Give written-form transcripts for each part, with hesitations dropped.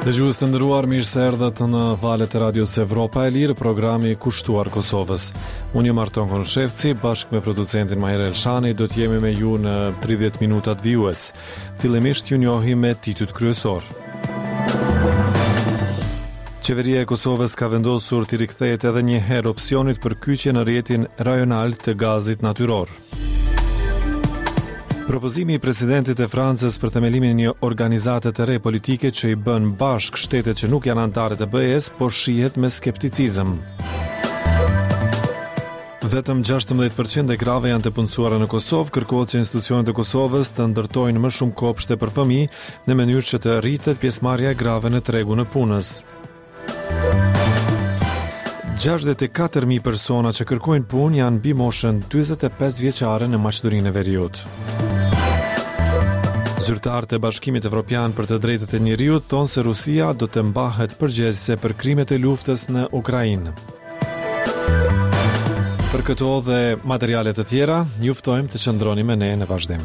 Dëgjues të nderuar, mirë se erdhët në valët e Radios Evropa e Lirë, programi kushtuar Kosovës. Unë jam Arton Konushevci, bashkë me producentin Majer Elshani, do të jemi me ju në 30 minutat vijues. Fillimisht ju njohim me titujt kryesor. Qeveria e Kosovës ka vendosur të rikthehet edhe një herë opsionit për kyçje në rrjetin rajonal të gazit natyror. Propozimi i presidentit e Francës për themelimin e një organizate të re politike që i bën bashk shtetet që nuk janë anëtare të BE-s, po shihet me skepticizëm. Vetëm 16% e grave janë të punësuara në Kosovë, kërkohet që institucionet e Kosovës të ndërtojnë më shumë kopshte për fëmijë në mënyrë që të rritet pjesëmarrja e grave në tregun e punës. 64.000 persona që kërkojnë punë janë mbi moshën 45 vjeçare në Maqedoninë e Veriut. Zyrtarët e Bashkimit Evropian për të drejtat e njeriut thonë se Rusia do të mbahet përgjegjëse për krimet e luftës në Ukrainë. Për këto dhe materiale të tjera, ju ftojmë të qëndroni me ne në vazhdim.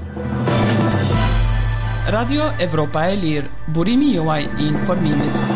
Radio Evropa e Lirë, burimi juaj i informimit.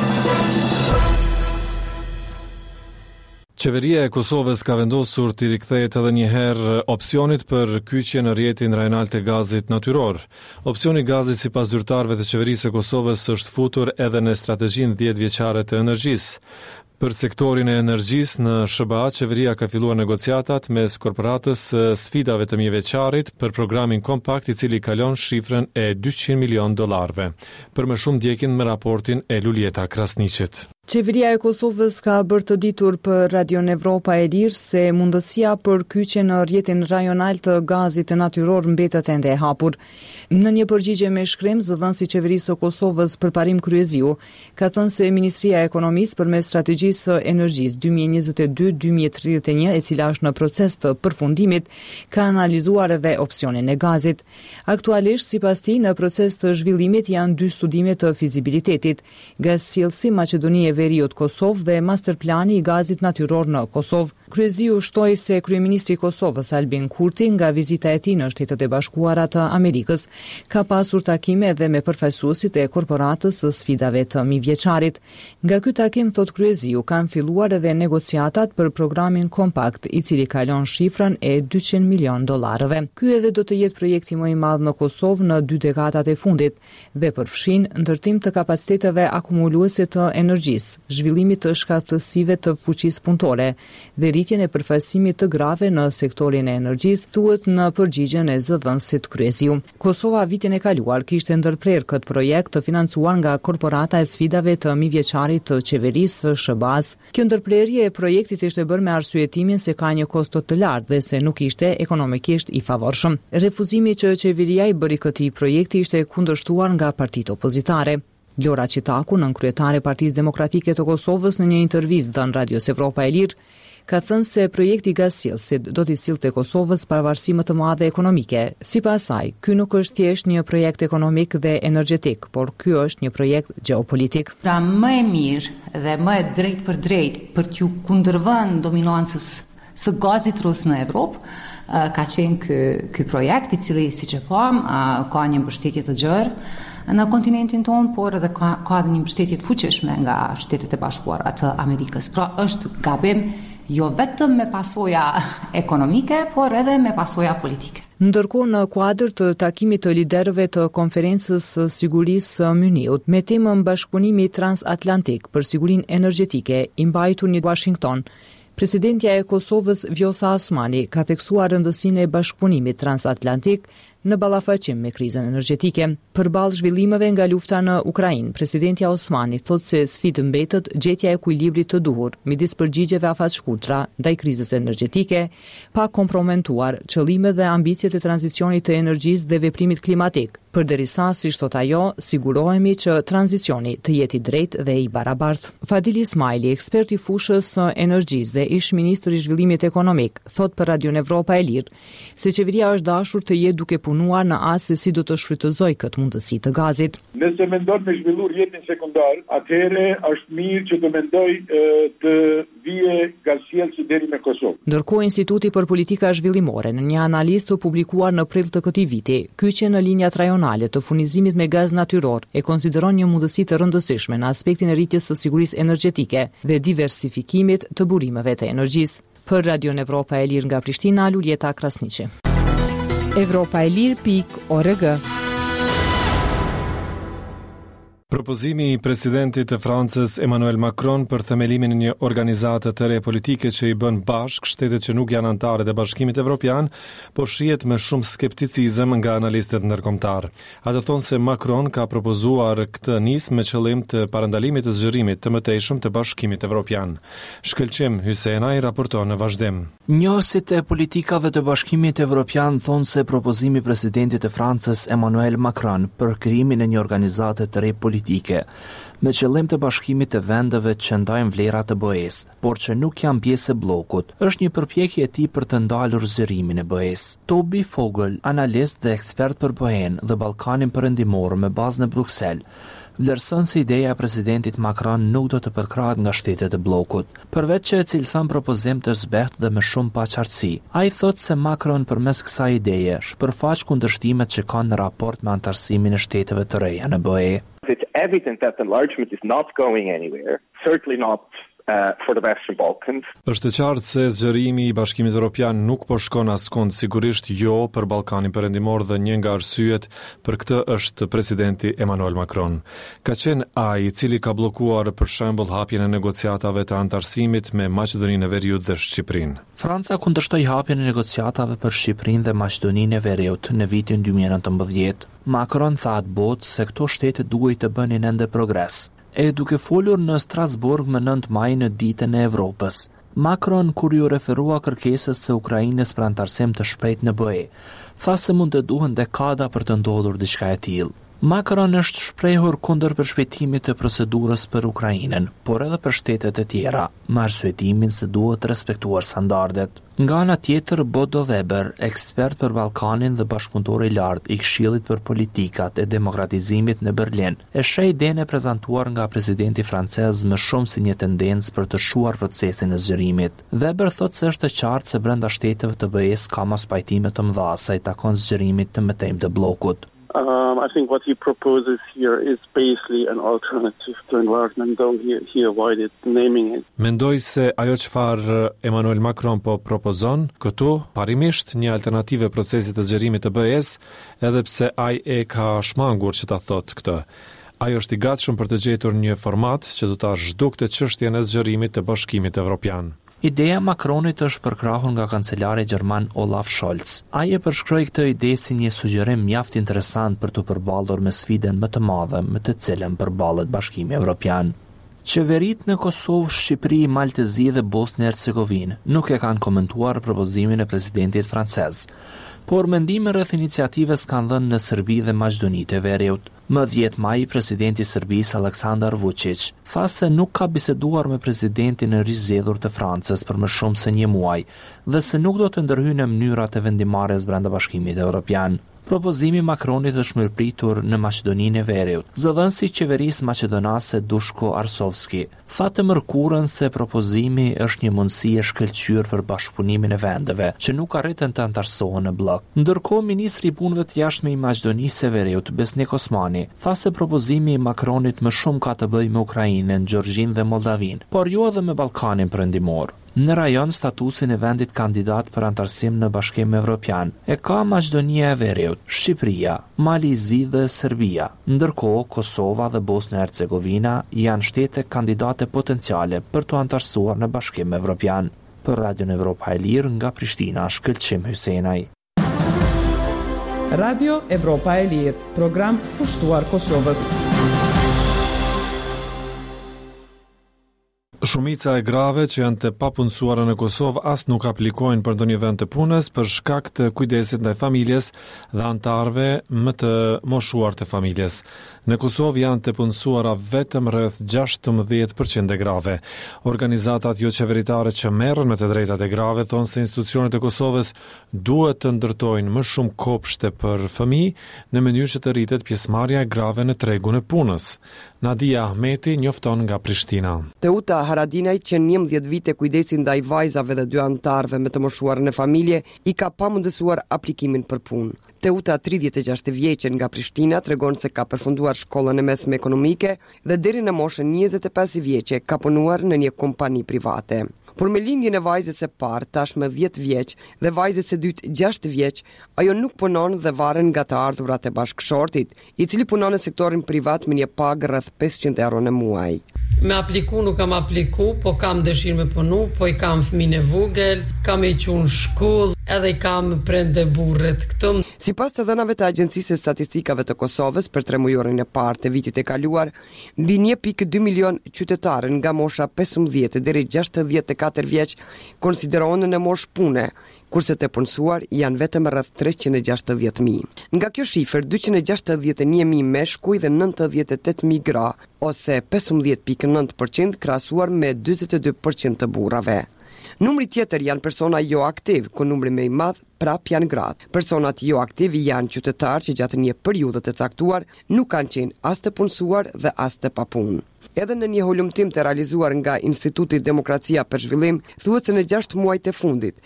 Qeveria e Kosovës ka vendosur të rikthehet edhe një herë opsionit për kyçje në rrjetin rajonal të gazit natyror. Opsioni i gazit sipas zyrtarëve të qeverisë së Kosovës është futur edhe në strategjinë 10 vjeçare të energjisë. Për sektorin e energjisë në SBA, qeveria ka filluar negociatat mes korporatës së sfidave të mjeveçarit për programin kompakt i cili kalon shifrën e $200 milion. Për më shumë ndjekin me raportin e Luljeta Krasniqit. Qeveria e Kosovës ka bërë të ditur për Radio Evropa e Lirë se mundësia për kyçje në rrjetin rajonal të gazit natyror mbetet ende e hapur. Në një përgjigje me shkrim, zëdhënësi i qeverisë së Kosovës Përparim Kryeziu ka thënë se Ministria e Ekonomisë përmes strategjisë së energjisë 2022-2031, e cila është në proces të përfundimit, ka analizuar edhe opsionin e gazit. Aktualisht, sipas tij, në proces të zhvillimit janë 2 studime të fizibilitetit: Gazsjellsi Maqedonia e Veriut Kosovë dhe masterplani i gazit natyror në Kosovë. Kryeziu shtoi se kryeministri i Kosovës Albin Kurti nga vizita e tij në Shtetet e Bashkuara të Amerikës ka pasur takime edhe me përfaqësuesit e korporatës së sfidave të mijëvjeçarit. Nga ky takim, thot Kryeziu, kanë filluar edhe negociatat për programin kompakt, i cili kalon shifrën e $200 milion. Ky edhe do të jetë projekti më i madh në Kosovë në 2 dekadat e fundit dhe përfshin ndërtim të kapaciteteve akumuluese të energjisë, zhvillimit të shkatësive të fuqisë punëtore dhe rritjen e përfaqësimit të grave në sektorin e energjisë, thuhet në përgjigjen e zëdhënësit Kryeziu. Kosova vitin e kaluar kishte ndërprer këtë projekt të financuar nga korporata e sfidave të mijëvjeçarit të qeverisë së SBA-s. Kjo ndërprerje e projektit ishte bërë me arsyetimin se ka një kosto të lartë dhe se nuk ishte ekonomikisht i favorshëm. Refuzimi që qeveria i bëri këtij projekti ishte kundërshtuar nga partitë opozitare. Lora Qitaku, nënkryetare e Partisë Demokratike të Kosovës, në një intervistë dhënë Radios Evropa e Lirë, ka thënë se projekti gazsjellësit do t'i sillte Kosovës pavarësi më të madhe ekonomike. Sipas saj, ky nuk është thjesht një projekt ekonomik dhe energjetik, por ky është një projekt gjeopolitik. Pra më e mirë dhe më e drejt për t'ju kundërvënë dominancës së gazit rus në Evropë, ka qenë ky projekt, i cili, siç e pam, ka një mbështetje të gjerë në kontinentin tonë, por edhe ka edhe një mbështetje të fuqishme nga Shtetet e Bashkuara të Amerikës. Pra është gabim jo vetëm me pasoja ekonomike, por edhe me pasoja politike. Ndërkohë, në kuadër të takimit të liderëve të konferencës së sigurisë së Myniut me temën bashkëpunimi transatlantik për sigurinë energjetike i mbajtur në Washington, presidentja e Kosovës Vjosa Osmani ka theksuar rëndësinë e bashkëpunimit transatlantik në ballafaqim me krizën energjetike. Përballë zhvillimeve nga lufta në Ukrainë, presidentja Osmani thotë se sfidë mbetet gjetja e ekuilibrit të duhur midis përgjigjeve afatshkurtra ndaj krizës energjetike, pa komprometuar qëllimet dhe ambicjet e tranzicionit të energjisë dhe veprimit klimatik, përderisa, si thot ajo, sigurohemi që tranzicioni të jetë i drejtë dhe i barabartë. Fadil Ismaili, ekspert i fushës së energjisë dhe ish ministër i zhvillimit ekonomik, thot për Radio Evropa e Lirë se qeveria është dashur të jetë duke punuar në atë se si do të shfrytëzoj këtë mundësi të gazit. Nëse mendon me zhvillu rrjetin sekundar, atëherë është mirë që të mendoj të vije gazsjellësi deri në Kosovë. Ndërkohë, Instituti për Politika Zhvillimore në një analizë të publikuar në prill të këtij viti, kyçja në linjat rajonale të furnizimit me gaz natyror e konsideron një mundësi të rëndësishme në aspektin e rritjes së sigurisë energjetike dhe diversifikimit të burimeve të energjisë. Për Radio Evropa e Lirë nga Prishtina, Luljeta Krasniqi. Evropaelir.org. Propozimi i presidentit të Francës Emmanuel Macron për themelimin e një organizate të re politike që i bën bashk shtetet që nuk janë anëtare të Bashkimit Evropian, po shihet me shumë skepticizëm nga analistët ndërkombëtar. Ata thonë se Macron ka propozuar këtë nismë me qëllim të parandalimit të zgjerimit të mëtejshëm të Bashkimit Evropian. Shkëlqim Hysenaj raporton në vazhdim. Njohësit e politikave të Bashkimit Evropian thonë se propozimi i presidentit të Francës Emmanuel Macron për krijimin e një organizate të re politike me qëllim të bashkimit të vendeve që ndajnë vlerat të BE-s, por që nuk janë pjesë e bllokut, është një përpjekje e tij për të ndalur zgjerimin e BE-s. Toby Fogel, analist dhe ekspert për BE-n dhe Ballkanin Perëndimor me bazë në Bruksel, vlerëson se ideja e presidentit Macron nuk do të përkrahet nga shtetet e bllokut, përveç që e cilëson propozim të zbehtë dhe me shumë paqartësi. Ai thotë se Macron përmes kësaj ideje shpërfaq kundërshtimet që kanë në raport me antarësimin e shteteve të reja në BE. It's evident that enlargement is not going anywhere, certainly not for the Western Balkans. Është qartë se zgjerimi i Bashkimit Evropian nuk po shkon askund, sigurisht jo për Ballkanin Perëndimor dhe një nga arsyet për këtë është presidenti Emmanuel Macron. Ka qenë ai i cili ka bllokuar për shembull hapjen e negociatave të antarësimit me Maqedoninë e Veriut dhe Shqipërinë. Franca kundërshtoi hapjen e negociatave për Shqipërinë dhe Maqedoninë e Veriut në vitin 2019. Macron tha atë botë se këto shtete duhej të bënin ende progres. E duke folur në Strasburg më 9 maj në ditën e Evropës, Macron, kur ju referua kërkesës së Ukrainës për antarësim të shpejtë në BE, tha se mund të duhen dekada për të ndodhur diçka e tillë. Macron është shprehur kundër përshpejtimit të procedurës për Ukrainën, por edhe për shtetet e tjera, me arsyetimin se duhet respektuar standardet. Nga ana tjetër, Bodo Weber, ekspert për Ballkanin dhe bashkëpunëtor i lartë i Këshillit për Politikat e Demokratizimit në Berlin, e sheh idenë e prezantuar nga presidenti francez më shumë si një tendencë për të shuar procesin e zgjerimit. Weber thotë se është e qartë se brenda shteteve të BE-s ka mos pajtime të mëdha sa i takon zgjerimit të mëtejmë të bllokut. I think what he proposes here is basically an alternative to enlargement, though he avoided naming it. Mendoj se ajo çfarë Emmanuel Macron po propozon këtu, parimisht një alternativë procesit të zgjerimit të BE-s, edhe pse ai e ka shmangur që ta thotë këtë. Ai është i gatshëm për të gjetur një format që do ta zhdukte çështjen e zgjerimit të Bashkimit Evropian. Ideja Macronit është përkrahur nga kancelari gjerman Olaf Scholz. Ai e përshkroi këtë ide si një sugjerim mjaft interesant për të përballur me sfidën më të madhe me të cilën përballet Bashkimi Evropian. Qeveritë në Kosovë, Shqipëri, Maltezi dhe Bosnjë-Hercegovinë nuk e kanë komentuar propozimin e presidentit francez, por mendime rreth iniciativës kanë dhënë në Serbi dhe Maqedoninë e Veriut. Më 10 maj, presidenti i Serbisë Aleksandar Vučić tha se nuk ka biseduar me presidentin e rizgjedhur të Francës për më shumë se një muaj dhe se nuk do të ndërhyjë në mënyrat e vendimarrjes brenda Bashkimit Evropian. Propozimi Macronit është mirëpritur në Maqedoninë e Veriut. Zëdhënësi i qeverisë maqedonase Dushko Arsovski tha të mërkurën se propozimi është një mundësi e shkëlqyer për bashkëpunimin e vendeve që nuk arritën të antarësohen në blok. Ndërkohë, ministri i punëve të jashtme i Maqedonisë së Veriut, Besnik Osmani, tha se propozimi i Macronit më shumë ka të bëjë me Ukrainën, Gjorgjinë dhe Moldavinë, por jo edhe me Ballkanin Perëndimor. Në rajon, statusin e vendit kandidat për antarësim në Bashkim Evropian e ka Maqedonia e Veriut, Shqipëria, Malizi dhe Serbia, ndërkohë Kosova dhe Bosnjë-Hercegovina janë shtete kandidate potenciale për të antarësuar në Bashkim Evropian. Për Radio Evropa e Lirë nga Prishtina, Shkëlqim Hysenaj. Radio Evropa e Lirë, program pushtuar Kosovës. Shumica e grave që janë të papunësuara në Kosovë as nuk aplikojnë për ndonjë vend të punës për shkak të kujdesit ndaj familjes dhe anëtarëve më të moshuar të familjes. Në Kosovë janë të punësuara vetëm rreth 16% e grave. Organizatat jo qeveritare që merren me të drejtat e grave thonë se institucionet e Kosovës duhet të ndërtojnë më shumë kopshte për fëmijë në mënyrë që të rritet pjesëmarrja e grave në tregun e punës. Nadia Ahmeti njofton nga Prishtina. Teuta Haradinaj që 11 vite kujdesi ndaj vajzave dhe 2 anëtarëve me të moshuar në familje i ka pamundësuar aplikimin për punë. Teuta 36 vjeçe nga Prishtina tregon se ka përfunduar shkollën e mesme ekonomike dhe deri në moshën 25 vjeçe ka punuar në një kompani private. Por me lindjen e vajzës së parë, tashmë 10 vjeç, dhe vajzës së dytë 6 vjeç, ajo nuk punon dhe varen nga të ardhurat e bashkëshortit, i cili punon në sektorin privat me një pagë rreth 500 euro në muaj. Me apliku nuk kam apliku, po kam dëshirë me punu, po i kam fëmijën e vogël, kam i qunë shkollë, edhe i kam prende burret këtu. Sipas të dhënave të Agjencisë së Statistikave të Kosovës për 3 mujorin e parë të vitit e kaluar, mbi 1.2 milion qytetarë nga mosha 15 deri 64 vjeç konsiderohen në moshë pune, kurse të punësuar janë vetëm rreth 360.000. Nga kjo shifër, 261.000 meshkuj dhe 98.000 gra, ose 15.9% krahasuar me 42% të burrave. Numri tjetër janë persona jo aktiv, ku numri më i madh prap janë gratë. Personat jo aktiv janë qytetarë që gjatë një periudhe të caktuar nuk kanë qenë as të punësuar dhe as të papunë. Edhe në një hulumtim të realizuar nga Instituti Demokracia për Zhvillim, thuhet se në 6 muajt e fundit,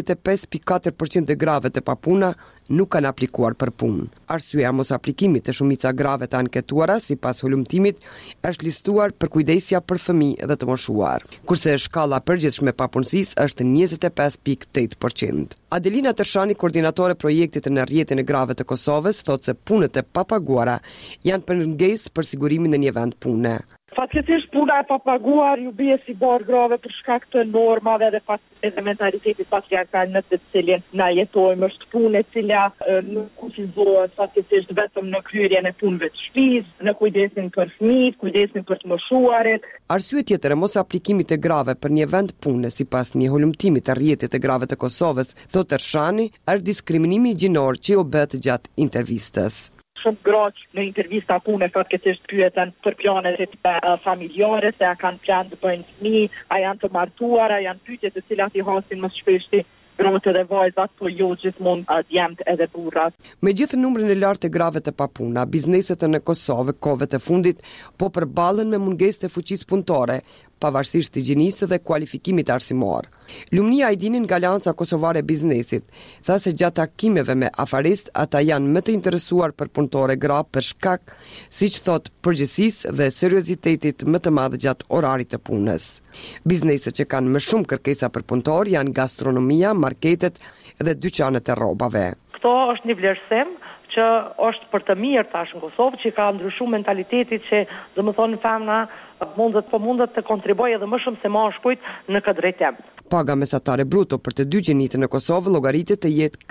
85.4% e grave të papuna nuk kanë aplikuar për punë. Arsyeja mos aplikimit të shumica grave të anketuara sipas hulumtimit është listuar për kujdesja për fëmijë dhe të moshuar, kurse shkalla përgjithshme e papunësisë është 25.8%. Adelina Tërshani, koordinatore projektit në rrjetin e grave të Kosovës, thotë se punët e papaguara janë pengesë për sigurimin në një vend pune. Fatkeqësisht puna e papaguar ju bie si bar grave për shkak të normave dhe mentalitetit patriarkal në të cilin na jetojmë, është punë e cila nuk kufizohet fatkeqësisht vetëm në kryerjen e punëve të shtëpisë, në kujdesin për fëmijët, kujdesin për të moshuarit. Arsye tjetër e mos aplikimit të grave për një vend pune sipas një hulumtimi të rrjetit të grave të Kosovës, thotë Tërshani, është diskriminimi gjinor që u bë gjatë intervistës. Shumë graq në intervista pune fatkeqësisht pyeten për planet e familjare, se a kanë plan të bëjnë fëmijë, a janë të martuar, a janë pyetje të cilat i hasin më shpeshti gratë dhe vajzat, po jo gjithmonë djemt edhe burrat. Megjithë numrin e lartë të grave të papuna, bizneset në Kosovë kohëve të fundit po përballen me mungesë të fuqisë punëtore, pavarësisht të gjinisë dhe kualifikimit arsimor. Lumnia Ajdinin nga Alianca Kosovare e Biznesit tha se gjatë takimeve me afarist ata janë më të interesuar për punëtore gra për shkak, siç thot, përgjegjësisë dhe seriozitetit më të madh gjatë orarit të punës. Bizneset që kanë më shumë kërkesa për punëtor janë gastronomia, marketet dhe dyqanet e rrobave. Kto është një vlerësim që është për të mirë tash në Kosovë, që ka ndryshuar mentalitetit që, domethënë, femna mundet të kontribuojë edhe më shumë se mashkujt në këtë drejtim. Paga mesatare bruto për të dy gjenitë në Kosovë llogaritet të jetë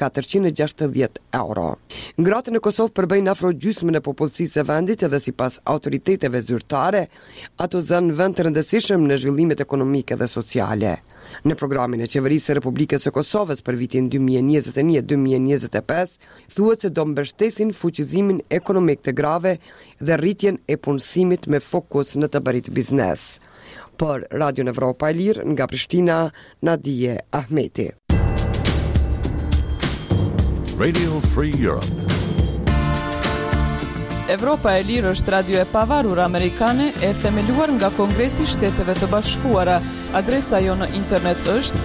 460 euro. Gratë në Kosovë përbëjnë afro gjysmën e popullsisë së vendit edhe sipas autoriteteve zyrtare, ato zënë vend të rëndësishëm në zhvillimet ekonomike dhe sociale. Në programin e Qeverisë së Republikës së Kosovës për vitin 2021-2025, thuhet se do mbështesin fuqizimin ekonomik të grave dhe rritjen e punësimit me fokus në të bërit biznes. Për Radio Evropa e Lirë, nga Prishtina, Nadia Ahmeti. Radio Free Europe. Evropa e Lirë është radio e pavarur amerikane e themeluar nga Kongresi i Shteteve të Bashkuara. Adresa jo në internet është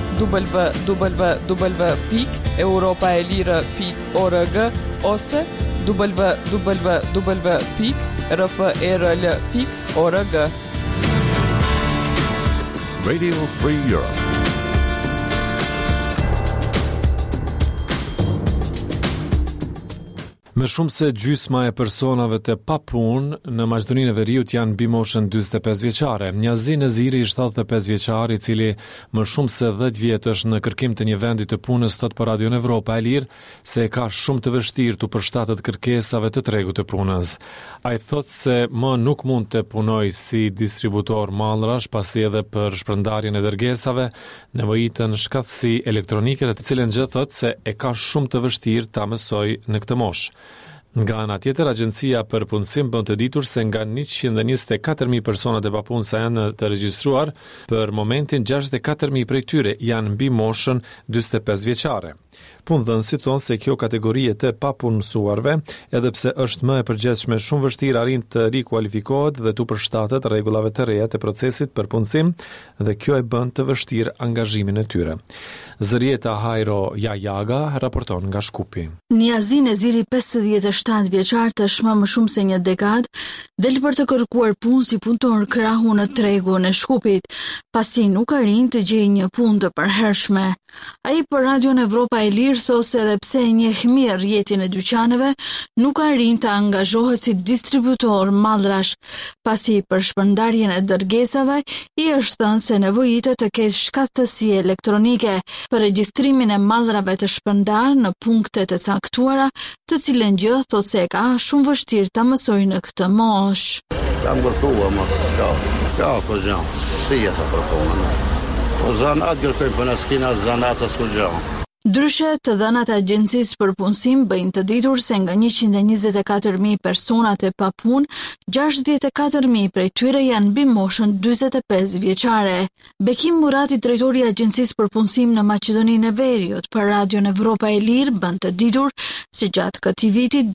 www.europaelire.org ose www.rfrl.org. Radio Free Europe. Më shumë se gjysma e personave të papunë në Maqedoninë e Veriut janë mbi moshën 45 vjeçare. Niazi Neziri, 75 vjeçar, i cili më shumë se 10 vjet është në kërkim të një vendi të punës, thot për Radio Evropa e Lirë se ka shumë të vështirë të përshtatet kërkesave të tregut të punës. Ai thot se më nuk mund të punoj si distributor mallrash, pasi edhe për shpërndarjen e dërgesave nevojitën shkatësi elektronike, të cilën gjë thot se e ka shumë të vështirë ta mësoj në këtë moshë. Nga ana tjetër, Agjencia për Punësim bën të ditur se nga 124.000 personat e papunësa janë të regjistruar, për momentin 64.000 prej tyre janë mbi moshën 45 vjeçare. Punëdhënësit thonë se kjo kategori e të papunësuarve, edhe pse është më e përgjithshme, shumë vështirë arrin të rikualifikohet dhe të përshtatet rregullave të reja të procesit për punësim, dhe kjo e bën të vështirë angazhimin e tyre. Zërieta Hajro Jajaga raporton nga Shkupi. Niazi Neziri, 57 vjeçar, tashmë më shumë se një dekadë, del për të kërkuar punë si punëtor krahu në tregun e Shkupit, pasi nuk arrin të gjejë një punë të përhershme. Ai për Radio Evropa e Lirë thosë se edhe pse njeh mirë rrjetin e dyqaneve, nuk arrin të angazhohet si distributor mallrash, pasi për shpërndarjen e dërgesave i është thënë se nevojitet të ketë shkatësi elektronike për regjistrimin e mallrave të shpërndar në punkte të caktuara, të cilën gjë thot se ka shumë vështirë ta mësojë në këtë moshë. Kam gërtuar më ska po gjë. Si e sa proponën. Po zanat gërtoj për në skina zanat as kur gjë. Ndryshe, të dhënat e Agjencisë për Punësim bëjnë të ditur se nga 124.000 personat e papunë, 64.000 prej tyre janë mbi moshën 45 vjeçare. Bekim Murati, drejtori i Agjencisë për Punësim në Maqedoninë e Veriut, për Radio Evropa e Lirë bën të ditur se gjatë këtij viti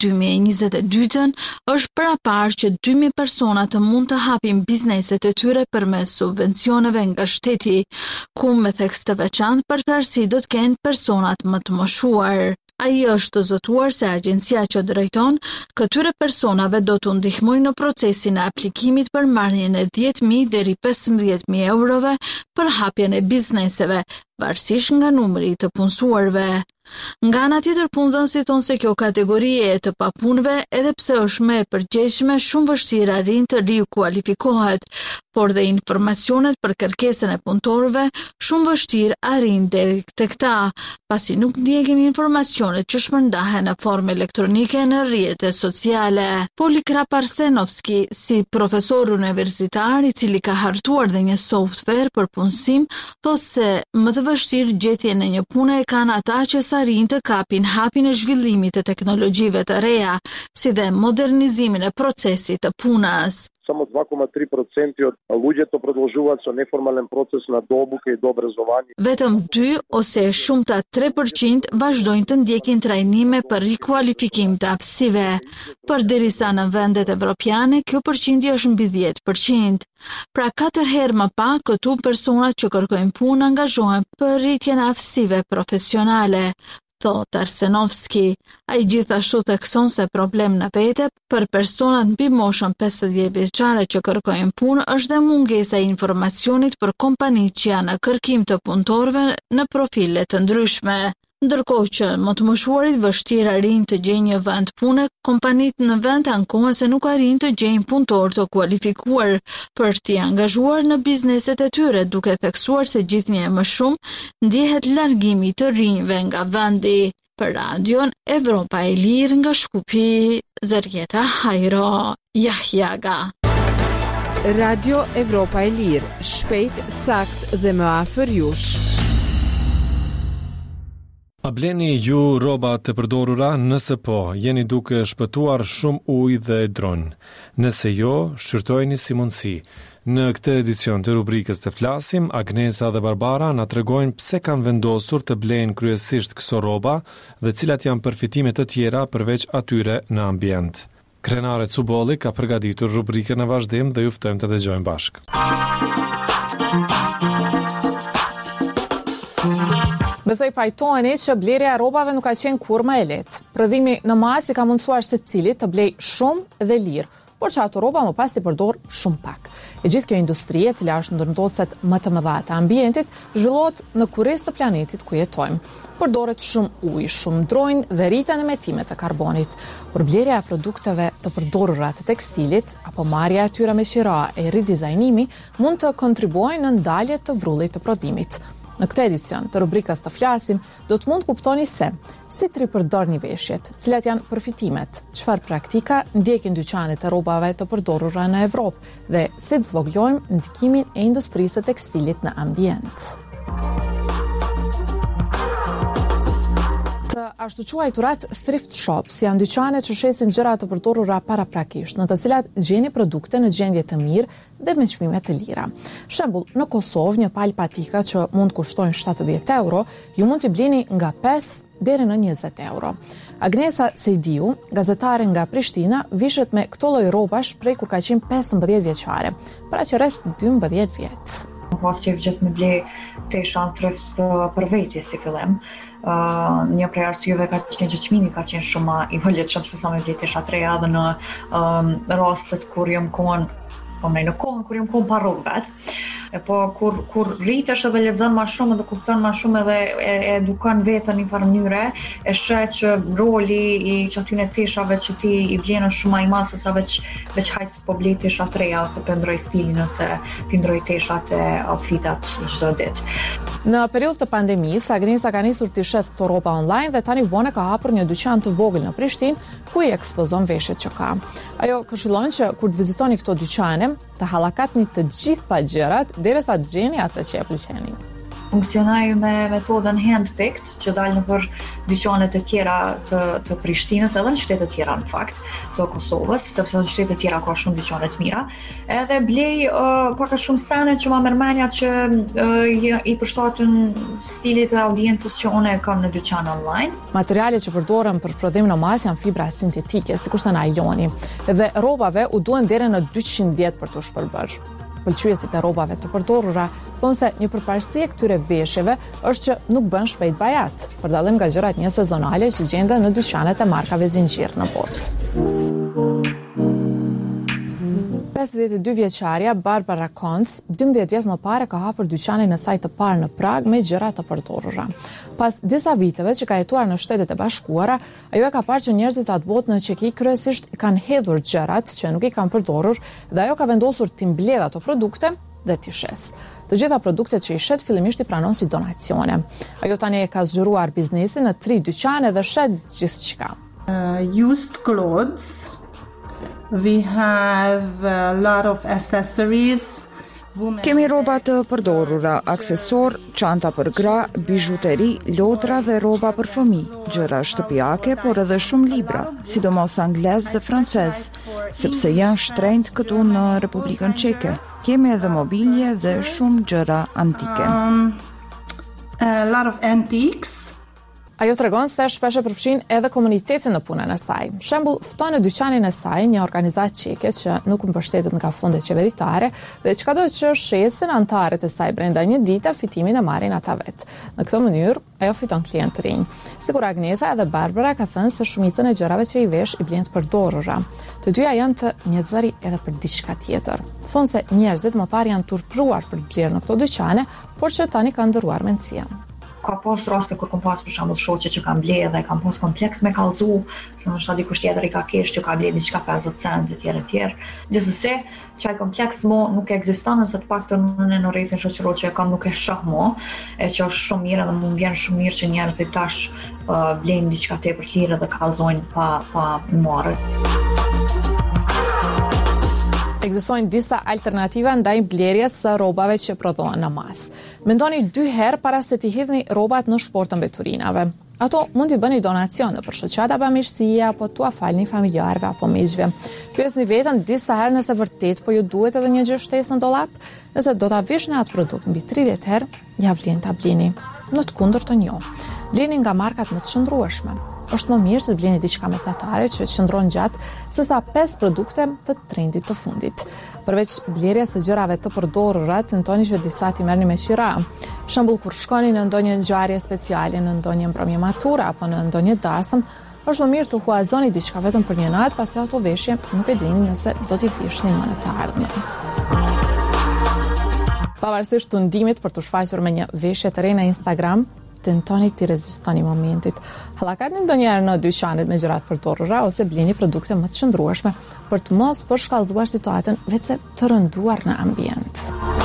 2022 është parapar që 2.000 persona të mund të hapin bizneset e tyre përmes subvencioneve nga shteti, ku me theks të veçantë përparësi do të kenë persona më të moshuar. Ai është të zotuar se agjencia që drejton këtyre personave do të ndihmojnë në procesin e aplikimit për marrjen e 10.000 deri 15.000 eurove për hapjen e bizneseve, varësisht nga numri të punësuarve. Nga ana tjetër, punëdhënësit thonë se kjo kategori e të papunëve, edhe pse është më e përgjithshme, shumë vështirë arrin të rikualifikohet, por dhe informacionet për kërkesën e punëtorëve shumë vështirë arrin deri te këta, pasi nuk ndjekin informacionet që shpërndahen në formë elektronike në rrjetet sociale. Polikrap Arsenovski, si profesor universitar i cili ka hartuar dhe një software për punësim, thotë se më të vështirë gjetjen e një pune e kanë ata që arrin të kapin hapin e zhvillimit të teknologjive të reja, si dhe modernizimin e procesit të punës. Само 2,3% od luѓето продолжуваат со неформален процес на добука и до образование. Vetëm 2 ose shumëta 3% vazhdojnë të ndjekin trajnime për rikualifikim të aftësive, përderisa në vendet evropiane kjo përqindje është mbi 10%. Pra 4 herë më pak këtu personat që kërkojnë punë angazhohen për rritjen e aftësive profesionale. Thot Arsenovski, ai gjithashtu thekson se problem në vete për personat mbi moshën 50 vjeçare që kërkojnë punë është dhe mungesa e informacionit për kompanitë që janë në kërkim të punëtorëve në profile të ndryshme. Ndërkohë që më të moshuarit vështirë arrin të gjejnë një vend pune, kompanitë në vend ankohen se nuk arrin të gjejnë punëtor të kualifikuar për t'i angazhuar në bizneset e tyre, duke theksuar se gjithnjë e më shumë ndjehet largimi të rinjve nga vendi. Për Radion Evropa e Lirë nga Shkupi, Zërieta Hajro Jahjaga. Radio Evropa e Lirë, shpejt, sakt dhe më afër jush. A bleni ju rroba të përdorura? Nëse po, jeni duke shpëtuar shumë ujë dhe dronj. Nëse jo, shqyrtojeni si mundësi. Në këtë edicion të rubrikës të flasim, Agnesa dhe Barbara na tregojnë pse kanë vendosur të blejnë kryesisht këso rroba dhe cilat janë përfitimet të tjera përveç atyre në ambient. Krenare Cubolli ka përgatitur rubrikën në vazhdim dhe ju ftojmë të dëgjojmë bashkë. Besoj pajtoheni që blerja e rrobave nuk ka qenë kur më e lehtë. Prodhimi në masë i ka mundësuar secilit të blej shumë dhe lirë, por që ato rroba më pas t'i përdor shumë pak. E gjithë kjo industri, e cila është ndërtocet më të mëdha të ambientit, zhvillohet në kurrez të planetit ku jetojmë. Përdoret shumë ujë, shumë dronjë dhe rriten emetimet e karbonit. Por blerja e produkteve të përdorura të tekstilit apo marrja e tyre me qira e ridizajnimi mund të kontribuojnë në ndalje të vrullit të prodhimit. Në këtë edicion të rubrikës të flasim, do të mund kuptoni se si të ripërdorni veshjet, cilat janë përfitimet, çfarë praktika ndjekin dyqanet e rrobave të përdorura në Evropë dhe si të zvoglojmë ndikimin e industrisë së tekstilit në ambient. Ashtu quajturat thrift shops janë dyqane që shesin gjëra të përdorura paraprakisht, në të cilat gjeni produkte në gjendje të mirë dhe me çmime të lira. Shembull, në Kosovë një palë patika që mund kushtojnë 70 euro, ju mund t'i blini nga 5 deri në 20 euro. Agnesa Sejdiu, gazetare nga Prishtina, vishet me këto lloj rrobash prej kur ka qenë 15 vjeçare, pra që rreth 12 vjet. Pas që gjithë me ble tesha thrift për veti si fillim. Një prej arsyeve ka qenë që çmimi ka qenë shumë i vëllëtshëm se sa me ble tesha të reja dhe në rastet kur jam kohën kur jam kohën pa rrugë vet. Po kur rritesh edhe lexon më shumë dhe kupton më shumë edhe e edukon veten në një farë mënyre, e sheh që roli i çatyne teshave që ti i blen është shumë i madh se sa veç hajt po ble tesha të reja ose pendroj stilin ose pendroj teshat e outfitat çdo ditë. Në periudhë të pandemisë, Agnesa ka nisur të shes këto rroba online dhe tani vonë ka hapur një dyqan të vogël në Prishtinë ku i ekspozon veshjet që ka. Ajo këshillon që kur të vizitoni këto dyqane, të hallakatni të gjitha gjërat derisa të gjeni atë që e pëlqeni. Funksionoj me metodën hand-picked, që dalë në për dyqanet e tjera të Prishtinës, edhe në qytete të tjera në fakt, të Kosovës, sepse në qytete të tjera ka shumë dyqanet mira, edhe blej paka shumë sene që ma mërmenja që i përshtatën stilit dhe audiencës që une kam në dyqan online. Materialet që përdoren për prodhim në mas janë fibra sintetike, sikurse nailoni, dhe rrobave u duhen deri në 200 vjet për të shpërbërë. Pëlqyesit e rrobave të përdorura thonë se një përparësi e këtyre veshjeve është që nuk bën shpejt bajat, për dallim nga gjërat një sezonale që gjenden në dyqanet e markave zinxhir në botë. 52 vjeçaria Barbara Konc, 12 vjet më parë ka hapur dyqanin e saj të parë në Prag me gjëra të përdorura. Pas disa viteve që ka jetuar në Shtetet e Bashkuara, ajo e ka parë që njerëzit atë botë në Çeki kryesisht kanë hedhur gjërat që nuk i kanë përdorur dhe ajo ka vendosur t'i mbledh ato produkte dhe t'i shes. Të gjitha produktet që i shet fillimisht i pranon si donacione. Ajo tani e ka zgjuruar biznesin në 3 dyqane dhe shet gjithçka. Used clothes. We have a lot of accessories. Kemi rroba të përdorura, aksesor, çanta për gra, bijuteri, lodra dhe rroba për fëmijë, gjëra shtëpiake, por edhe shumë libra, sidomos anglez dhe francez, sepse janë shtrenjtë këtu në Republikën Çeke. Kemi edhe mobilje dhe shumë gjëra antike. A lot of antiques. Ajo tregon se shpesh e përfshin edhe komunitetin në punën e saj. Shembull, fton në dyqanin e saj një organizatë çeke që nuk mbështetet nga fondet qeveritare dhe çkado që shesin antarët e saj brenda një dite, fitimin e marrin ata vet. Në këtë mënyrë, ajo fiton klientë të rinj. Sikur Agnesa edhe Barbara ka thënë se shumicën e gjërave që i vesh i blen të përdorura. Të dyja janë të njerëzori edhe për diçka tjetër. Thonë se njerëzit më parë janë turpruar për të blerë në këto dyqane, por që tani kanë ndëruar mendjen. Ka pas raste kur kam pas për shembull shoqe që kanë blerë dhe kanë pas kompleks me kallëzu, se ndoshta dikush tjetër i ka kesh që ka blerë diçka 50 cent etj. Gjithsesi, çaj kompleks nuk ekziston ose të paktën në rrjetin shoqëror që e kam nuk e shoh më, e që është shumë mirë dhe më vjen shumë mirë që njerëzit tash blejnë diçka tepër të lirë dhe kallëzojnë pa marrë. Ekzistojnë disa alternativa ndaj blerjes së rrobave që prodhohen në mas. Mendoni 2 herë para se t'i hidhni rrobat në shportën mbeturinave. Ato mund t'i bëni donacion për shoqata bamirësie apo t'ua falni familjarëve apo miqve. Pyesni veten disa herë nëse vërtet po ju duhet edhe një gjë shtesë në dollap. Nëse do ta vishni atë produkt mbi 30 herë, ja vlen ta blini. Në të kundërtën jo. Blini nga markat më të qëndrueshme. Është më mirë që të bleni diçka mesatare që qëndron gjatë sesa 5 produkte të trendit të fundit. Përveç blerjes së gjërave të përdorura, tentoni që disa t'i merrni me qira. Shembull kur shkoni në ndonjë ngjarje speciale, në ndonjë mbrëmje mature apo në ndonjë dasëm, është më mirë të huazoni diçka vetëm për një natë, pasi ato veshje nuk e dini nëse do t'i vishni më në të ardhmen. Pavarësisht të ndimit për të shfaqur me një veshje të re në Instagram, tentoni të rezistoni momentit. Hallakani ndonjëherë në dyqanet me gjërat përdorura ose blini produkte më të qëndrueshme për të mos përshkallëzuar situatën vetëse të rënduar në ambient.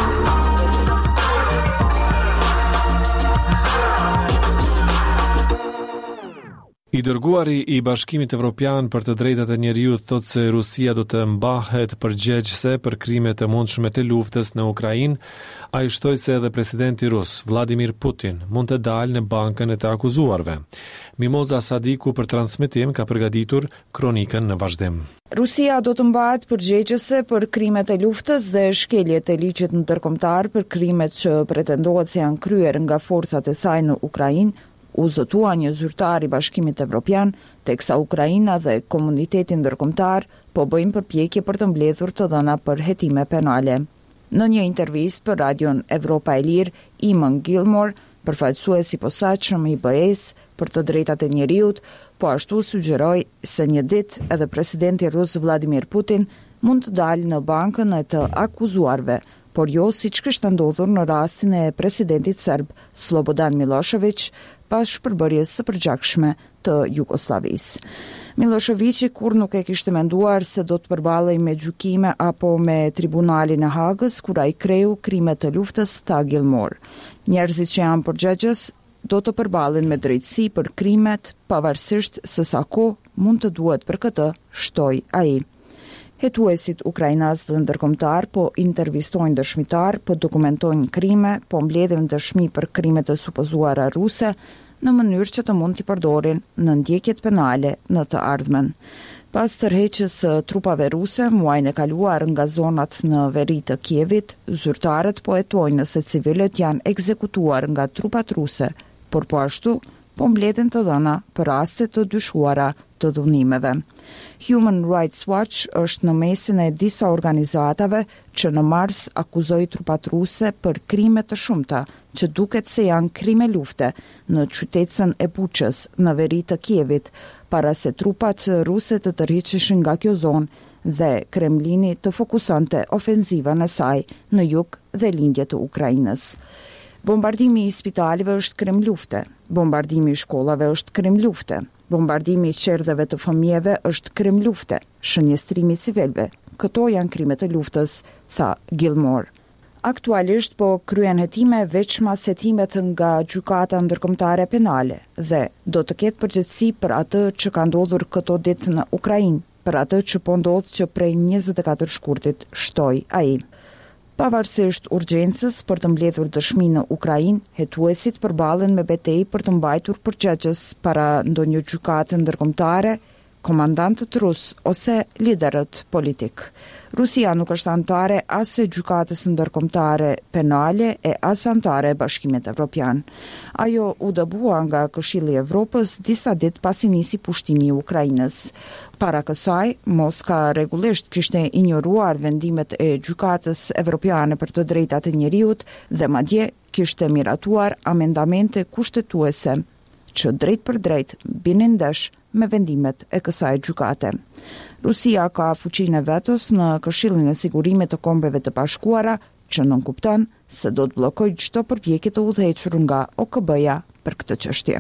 I dërguari i Bashkimit Evropian për të drejtat e njeriut thotë se Rusia do të mbahet përgjegjëse për krimet e mundshme të luftës në Ukrainë. Ai shtoi se edhe presidenti rus Vladimir Putin mund të dalë në bankën e të akuzuarve. Mimoza Sadiku për transmetim ka përgatitur kronikën në vazhdim. Rusia do të mbahet përgjegjëse për krimet e luftës dhe shkeljet e ligjit ndërkombëtar për krimet që pretendohet se janë kryer nga forcat e saj në Ukrainë, u zotua një zyrtar i Bashkimit Evropian, teksa Ukraina dhe komuniteti ndërkombëtar po bëjnë përpjekje për të mbledhur të dhëna për hetime penale. Në një intervistë për Radion Evropa e Lirë, Eamon Gilmore, përfaqësues i posaçëm i BE-s për të drejtat e njeriut, po ashtu sugjeroi se një ditë edhe presidenti rus Vladimir Putin mund të dalë në bankën e të akuzuarve, por jo siç kishte ndodhur në rastin e presidentit serb Slobodan Milošević pas shpërbërjes së përgjakshme të Jugosllavisë. Miloševići kur nuk e kishte menduar se do të përballej me gjykime apo me tribunalin e Hagës kur ai kreu krimet të luftës, tha Gilmore. Njerëzit që janë përgjegjës do të përballen me drejtësi për krimet, pavarësisht se sa kohë mund të duhet për këtë, shtoi ai. Hetuesit ukrainas dhe ndërkombëtar po intervistojnë dëshmitar, po dokumentojnë krime, po mbledhin dëshmi për krimet e supozuara ruse në mënyrë që të mund t'i përdorin në ndjekjet penale në të ardhmen. Pas tërheqjes së trupave ruse muajin e kaluar nga zonat në veri të Kievit, zyrtarët po hetojnë se civilët janë ekzekutuar nga trupat ruse, por po ashtu po mbledhin të dhëna për raste të dyshuara të dhunimeve. Human Rights Watch është në mesin e disa organizatave që në mars akuzoi trupat ruse për krime të shumta, që duket se janë krime lufte në qytetën e Buçës në veri të Kievit, para se trupat ruse të tërhiqeshin nga kjo zonë dhe Kremlini të fokusonte ofenzivën e saj në jug dhe lindje të Ukrainës. Bombardimi i spitalive është krim lufte, bombardimi i shkollave është krim lufte, bombardimi i qerdheve të fëmijëve është krim lufte, shënjestrimi i civilëve. Këto janë krimet e luftës, tha Gilmore. Aktualisht po kryen hetime veçmas hetimet nga gjykata ndërkombëtare penale dhe do të ketë përgjegjësi për atë që ka ndodhur këto ditë në Ukrainë, për atë që po ndodh që prej 24 shkurtit, shtoi ai. Pavarësisht urgjencës për të mbledhur dëshmi në Ukrainë, hetuesit përballen me betejë për të mbajtur përgjegjës para ndonjë gjykate ndërkombëtare, komandantët rus ose liderët politik. Rusia nuk është antare as e gjykatës ndërkombëtare penale e as antare e Bashkimit Evropian. Ajo u dëbua nga Këshilli i Evropës disa ditë pasi nisi pushtimi i Ukrainës. Para kësaj, Moska rregullisht kishte injoruar vendimet e gjykatës evropiane për të drejtat e njeriut dhe madje kishte miratuar amendamente kushtetuese që drejt për drejt binin ndesh me vendimet e kësaj gjykate. Rusia ka fuqinë e vetos në Këshillin e Sigurimit të Kombeve të Bashkuara, që nënkupton se do të bllokojë çdo përpjekje të udhëhequr nga OKB-ja për këtë çështje.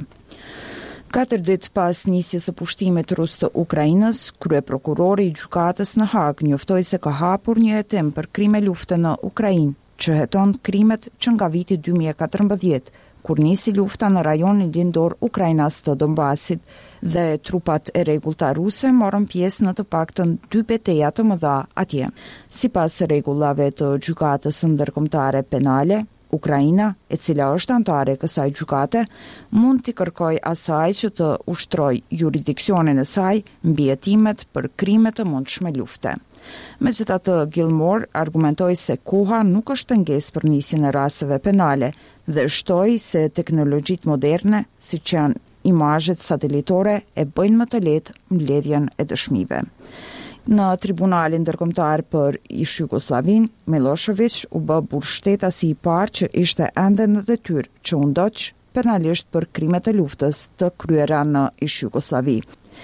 4 ditë pas nisjes së pushtimit rus të Ukrainës, kryeprokurori i gjykatës në Hag njoftoi se ka hapur një hetim për krime lufte në Ukrainë, që heton krimet që nga viti 2014, kur nisi lufta në rajonin lindor Ukrainas të Donbasit dhe trupat e rregullta ruse morën pjesë në të paktën 2 betejë të mëdha atje. Sipas rregullave të gjykatës ndërkombëtare penale, Ukraina, e cila është antare kësaj gjykate, mund t'i kërkojë asaj që të ushtrojë jurisdiksionin e saj mbi hetimet për krime të mundshme lufte. Megjithatë, Gilmore argumentoi se koha nuk është pengesë për nisjen e rasteve penale dhe shtoi se teknologjitë moderne, siç janë imazhet satelitore, e bëjnë më të lehtë mbledhjen e dëshmive. Në tribunalin ndërkombëtar për ish Jugoslavinë, Milošević u bë burgshtetashi i parë që ishte ende në detyrë që u ndoq penalisht për krimet e luftës të kryera në ish Jugoslavi.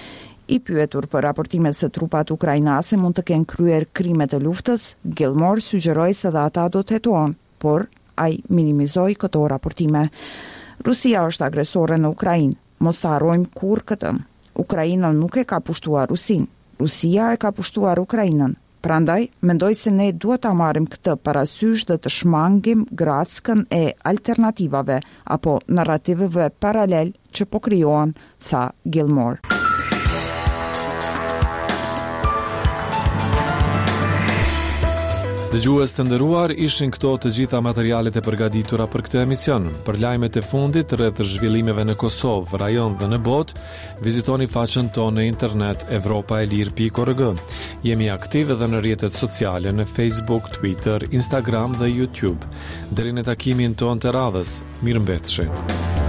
I pyetur për raportimet se trupat ukrainase mund të kenë kryer krime të luftës, Gilmore sugjeroi se dhe ata do të hetuan, por ai minimizoi këto raportime. Rusia është agresore në Ukrainë. Mos të harrojmë kurrë këtë. Ukraina nuk e ka pushtuar Rusin. Rusia e ka pushtuar Ukrainën. Prandaj, mendoj se ne duhet ta marrim këtë parasysh dhe të shmangim grackën e alternativave apo narrativeve paralel që po krijohen, tha Gilmore. Dëgjues të nderuar, ishin këto të gjitha materialet e përgatitura për këtë emision. Për lajmet e fundit rreth zhvillimeve në Kosovë, rajon dhe në botë, vizitoni faqen tonë në internet evropaelir.org. Jemi aktiv edhe në rrjetet sociale në Facebook, Twitter, Instagram dhe YouTube. Deri në takimin tonë të radhës, mirëmbëjtje.